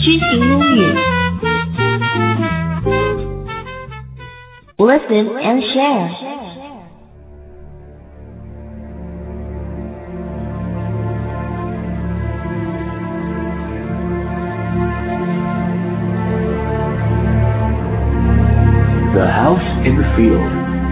知行英语 Listen and share. The House in the Field.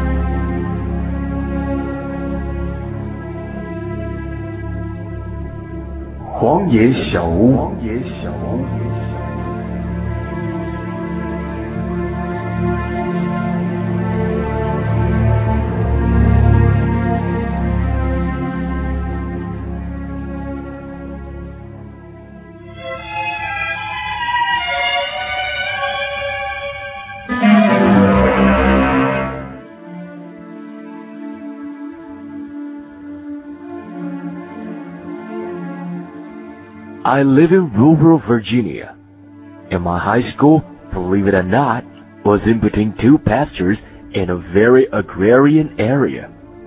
荒野小屋。I live in rural Virginia, and my high school, believe it or not, was in between two pastures in a very agrarian area.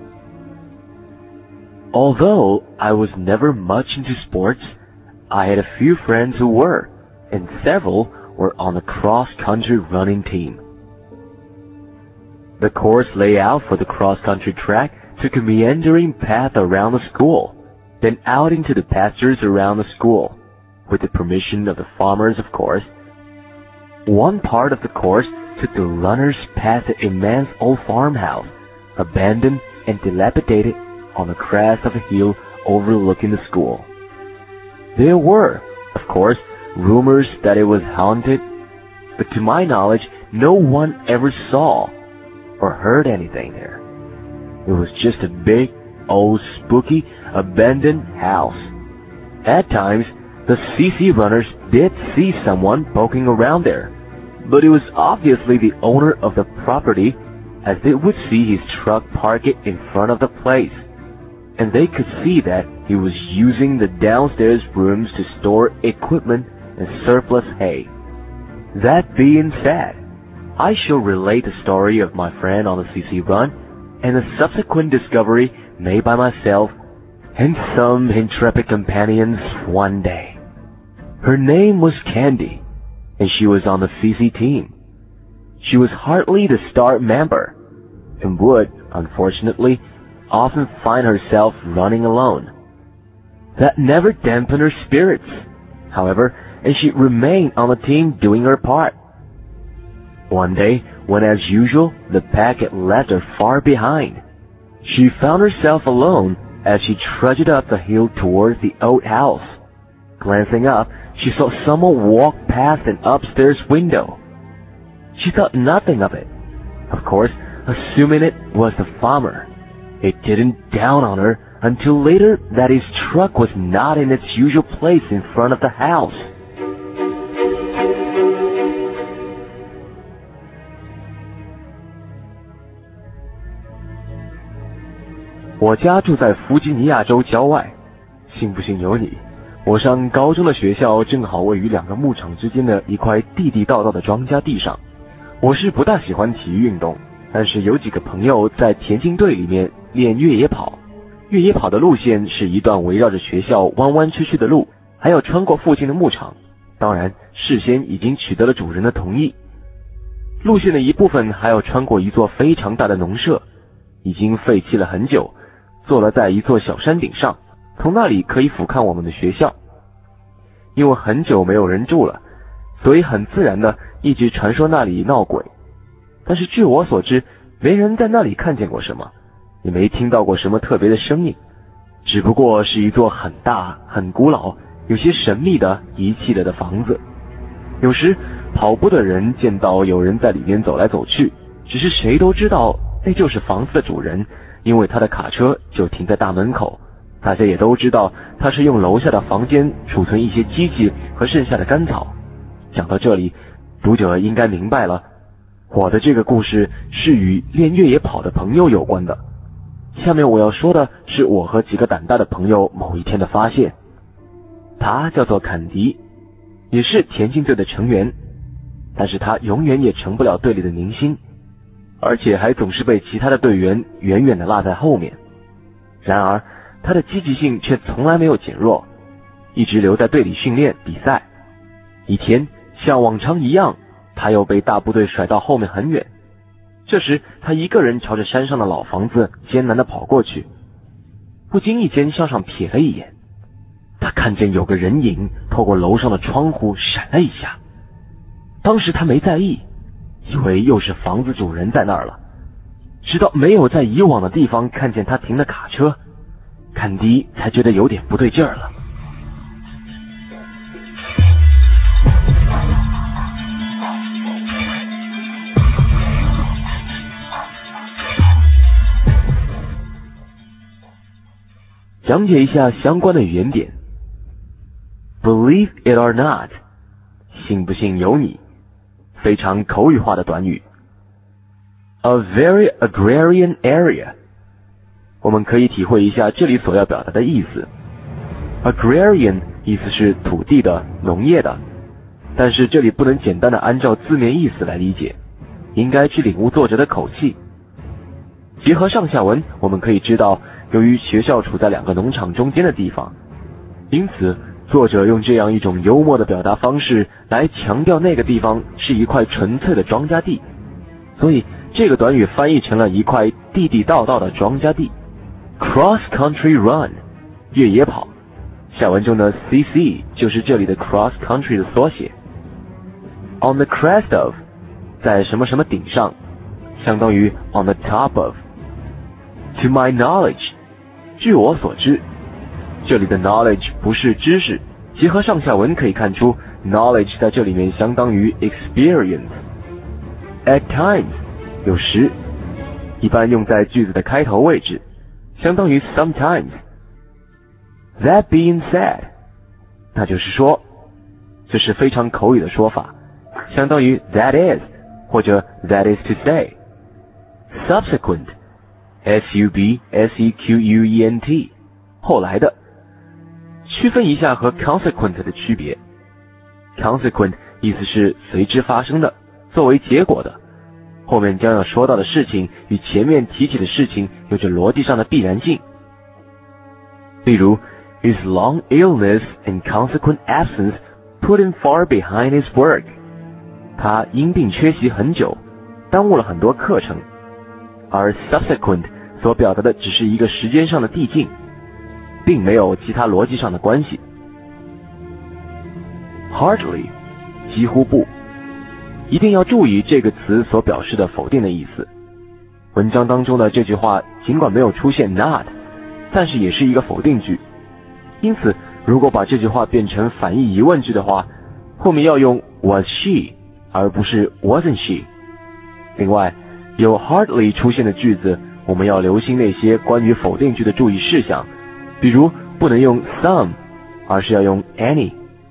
Although I was never much into sports, I had a few friends who were, and several were on the cross-country running team. The course layout for the cross-country track took a meandering path around the school, then out into the pastures around the school, with the permission of the farmers, of course. One part of the course took the runners past an immense old farmhouse, abandoned and dilapidated on the crest of a hill overlooking the school. There were, of course, rumors that it was haunted, but to my knowledge, no one ever saw or heard anything there. It was just a big, old, spooky, abandoned house. At times, the CC runners did see someone poking around there, but it was obviously the owner of the property, as they would see his truck parked in front of the place, and they could see that he was using the downstairs rooms to store equipment and surplus hay. That being said, I shall relate the story of my friend on the CC run and the subsequent discovery made by myself and some intrepid companions one day. Her name was Candy, and she was on the CC team. She was hardly the star member, and would, unfortunately, often find herself running alone. That never dampened her spirits, however, and she remained on the team doing her part. One day, when as usual, the pack had left her far behind, she found herself alone as she trudged up the hill towards the old house. Glancing up, she saw someone walk past an upstairs window. She thought nothing of it, of course, assuming it was the farmer. It didn't dawn on her until later that his truck was not in its usual place in front of the house. 我家住在弗吉尼亚州郊外，信不信由你。我上高中的学校正好位于两个牧场之间的一块地地道道的庄稼地上。我是不大喜欢体育运动，但是有几个朋友在田径队里面练越野跑。越野跑的路线是一段围绕着学校弯弯曲曲的路，还要穿过附近的牧场，当然事先已经取得了主人的同意。路线的一部分还要穿过一座非常大的农舍，已经废弃了很久，坐落在一座小山顶上，从那里可以俯瞰我们的学校。因为很久没有人住了，所以很自然的一直传说那里闹鬼。但是据我所知，没人在那里看见过什么，也没听到过什么特别的声音，只不过是一座很大、很古老、有些神秘的遗弃了的房子。有时跑步的人见到有人在里面走来走去，只是谁都知道那就是房子的主人，因为他的卡车就停在大门口。大家也都知道他是用楼下的房间储存一些机器和剩下的干草。讲到这里，读者应该明白了，我的这个故事是与练越野跑的朋友有关的。下面我要说的是我和几个胆大的朋友某一天的发现。他叫做坎迪，也是田径队的成员，但是他永远也成不了队里的明星，而且还总是被其他的队员远远地落在后面。然而他的积极性却从来没有减弱，一直留在队里训练比赛。 一天，像往常一样，他又被大部队甩到后面很远。这时，他一个人朝着山上的老房子艰难地跑过去，不经意间向上瞥了一眼，他看见有个人影透过楼上的窗户闪了一下。当时他没在意，以为又是房子主人在那儿了，直到没有在以往的地方看见他停的卡车，坎迪才觉得有点不对劲儿了。讲解一下相关的语言点。 Believe it or not， 信不信由你，非常口语化的短语。 A very agrarian area， 我们可以体会一下这里所要表达的意思。 Agrarian 意思是土地的、农业的，但是这里不能简单的按照字面意思来理解，应该去领悟作者的口气。结合上下文，我们可以知道，由于学校处在两个农场中间的地方，因此作者用这样一种幽默的表达方式来强调那个地方是一块纯粹的庄稼地，所以这个短语翻译成了一块地地道道的庄稼地。 Cross country run， 越野跑，下文中的 CC 就是这里的 cross country 的缩写。 On the crest of， 在什么什么顶上，相当于 on the top of。 To my knowledge， 据我所知，这里的 knowledge 不是知识，结合上下文可以看出 knowledge 在这里面相当于 experience。 At times， 有时，一般用在句子的开头位置，相当于 sometimes。 That being said， 那就是说，这是非常口语的说法，相当于 that is 或者 that is to say。 Subsequent， subsequent， 后来的。区分一下和 consequent 的区别。 Consequent 意思是随之发生的，作为结果的，后面将要说到的事情与前面提起的事情有着逻辑上的必然性。例如 His long illness and consequent absence put him far behind his work， 他因病缺席很久，耽误了很多课程。而 subsequent 所表达的只是一个时间上的递进，并没有其他逻辑上的关系。 Hardly 几乎不，一定要注意这个词所表示的否定的意思。文章当中的这句话尽管没有出现 not， 但是也是一个否定句，因此如果把这句话变成反义疑问句的话，后面要用 was she 而不是 wasn't she。 另外，有 hardly 出现的句子，我们要留心那些关于否定句的注意事项，比如不能用 some， 而是要用 any。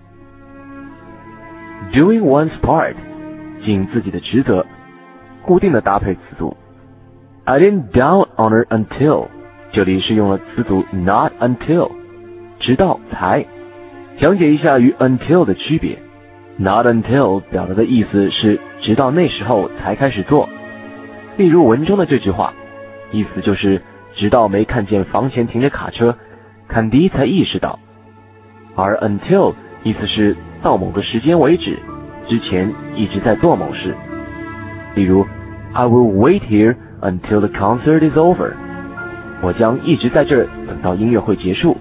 Doing one's part， 尽自己的职责，固定的搭配词组。 I didn't down on her until， 这里是用了词组 not until， 直到才。讲解一下与 until 的区别。 Not until 表达的意思是直到那时候才开始做，例如文中的这句话，意思就是直到没看见房前停着卡车，坎迪才意识到。而 until 意思是到某个时间为止，之前一直在做某事。例如 I will wait here until the concert is over， 我将一直在这儿等到音乐会结束。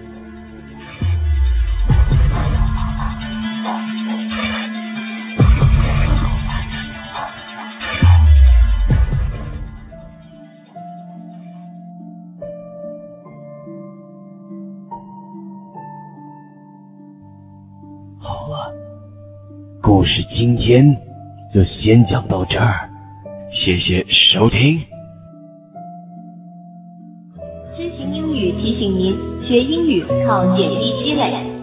好了，故事今天就先讲到这儿，谢谢收听。 知行英语提醒您，学英语靠点滴积累。